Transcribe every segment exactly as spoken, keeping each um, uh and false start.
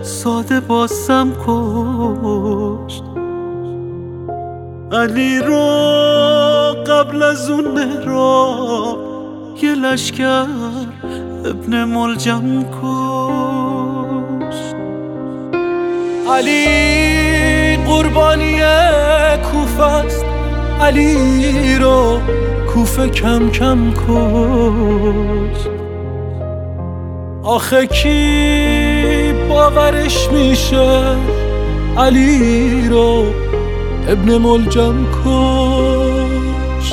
ساده بازم کشت. علی رو قبل از اون مهراب یه لشکر ابن ملجم کشت. علی قربانی کوفه است، علی رو کوفه کم کم کشت. آخه کی باورش میشه علی رو ابن ملجم کشت.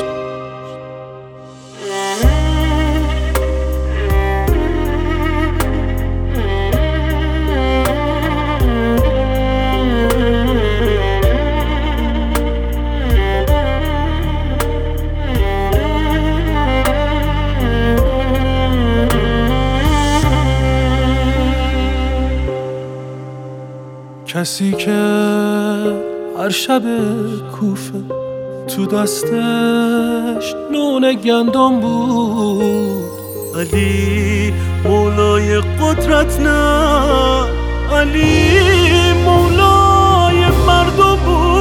کسی که هر شب کوفه تو دستش نون گندم بود، علی مولای قدرت نه، علی مولای مردم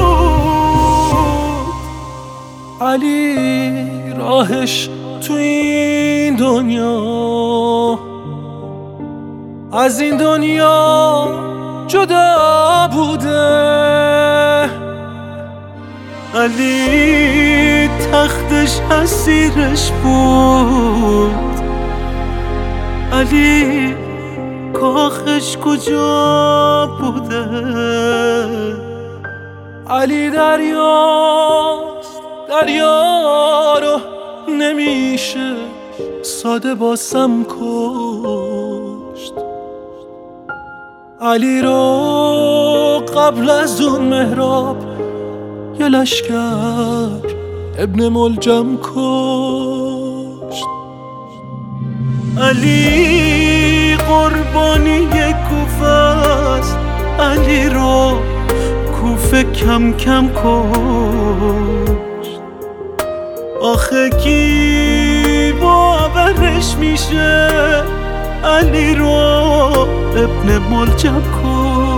بود. علی راهش تو این دنیا از این دنیا جدا بوده. علی تختش اسیرش بود، علی کاخش کجا بوده. علی دریاست، دریا رو نمیشه ساده باسم کشت. علی رو قبل از اون مهراب یه لشکر ابن ملجم کشت. علی قربانی کوفه است، علی رو کوفه کم کم کشت. آخه کی باورش میشه علی رو ابن ملجم کشت.